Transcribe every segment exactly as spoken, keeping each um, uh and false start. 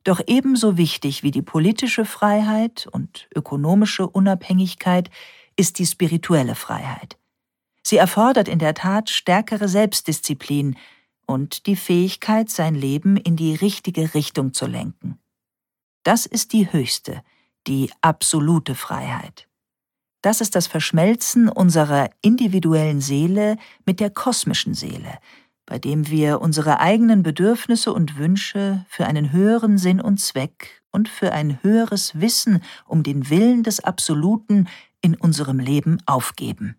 Doch ebenso wichtig wie die politische Freiheit und ökonomische Unabhängigkeit ist die spirituelle Freiheit. Sie erfordert in der Tat stärkere Selbstdisziplin und die Fähigkeit, sein Leben in die richtige Richtung zu lenken. Das ist die höchste, die absolute Freiheit. Das ist das Verschmelzen unserer individuellen Seele mit der kosmischen Seele, bei dem wir unsere eigenen Bedürfnisse und Wünsche für einen höheren Sinn und Zweck und für ein höheres Wissen um den Willen des Absoluten in unserem Leben aufgeben.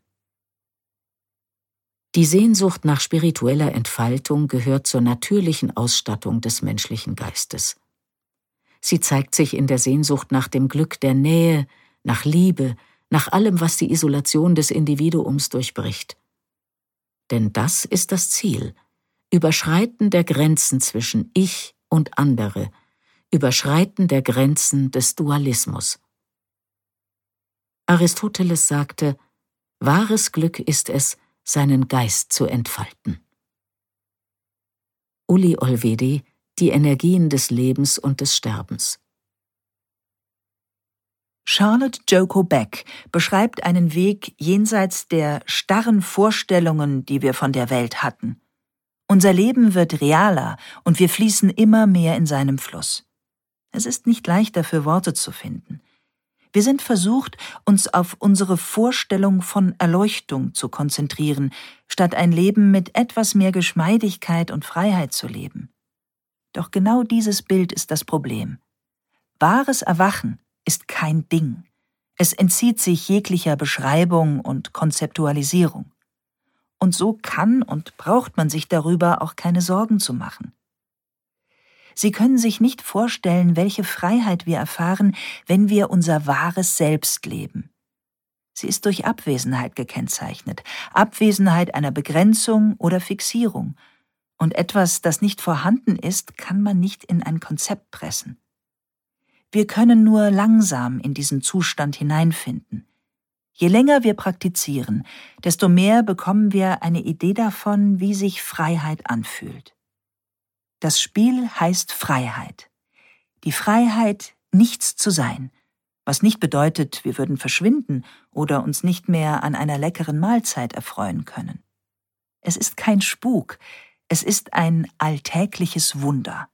Die Sehnsucht nach spiritueller Entfaltung gehört zur natürlichen Ausstattung des menschlichen Geistes. Sie zeigt sich in der Sehnsucht nach dem Glück der Nähe, nach Liebe, nach allem, was die Isolation des Individuums durchbricht. Denn das ist das Ziel: Überschreiten der Grenzen zwischen Ich und andere, Überschreiten der Grenzen des Dualismus. Aristoteles sagte, wahres Glück ist es, seinen Geist zu entfalten. Uli Olvedi, Die Energien des Lebens und des Sterbens. Charlotte Joko Beck beschreibt einen Weg jenseits der starren Vorstellungen, die wir von der Welt hatten. Unser Leben wird realer und wir fließen immer mehr in seinem Fluss. Es ist nicht leicht, dafür Worte zu finden. Wir sind versucht, uns auf unsere Vorstellung von Erleuchtung zu konzentrieren, statt ein Leben mit etwas mehr Geschmeidigkeit und Freiheit zu leben. Doch genau dieses Bild ist das Problem. Wahres Erwachen ist kein Ding. Es entzieht sich jeglicher Beschreibung und Konzeptualisierung. Und so kann und braucht man sich darüber auch keine Sorgen zu machen. Sie können sich nicht vorstellen, welche Freiheit wir erfahren, wenn wir unser wahres Selbst leben. Sie ist durch Abwesenheit gekennzeichnet, Abwesenheit einer Begrenzung oder Fixierung. Und etwas, das nicht vorhanden ist, kann man nicht in ein Konzept pressen. Wir können nur langsam in diesen Zustand hineinfinden. Je länger wir praktizieren, desto mehr bekommen wir eine Idee davon, wie sich Freiheit anfühlt. Das Spiel heißt Freiheit. Die Freiheit, nichts zu sein, was nicht bedeutet, wir würden verschwinden oder uns nicht mehr an einer leckeren Mahlzeit erfreuen können. Es ist kein Spuk, es ist ein alltägliches Wunder.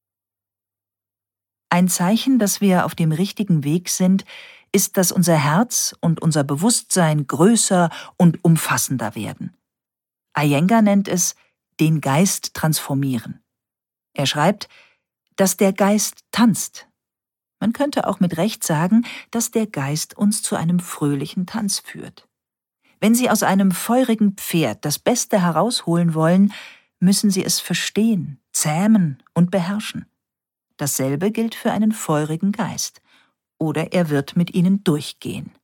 Ein Zeichen, dass wir auf dem richtigen Weg sind, ist, dass unser Herz und unser Bewusstsein größer und umfassender werden. Iyengar nennt es den Geist transformieren. Er schreibt, dass der Geist tanzt. Man könnte auch mit Recht sagen, dass der Geist uns zu einem fröhlichen Tanz führt. Wenn Sie aus einem feurigen Pferd das Beste herausholen wollen, müssen Sie es verstehen, zähmen und beherrschen. Dasselbe gilt für einen feurigen Geist, oder er wird mit ihnen durchgehen.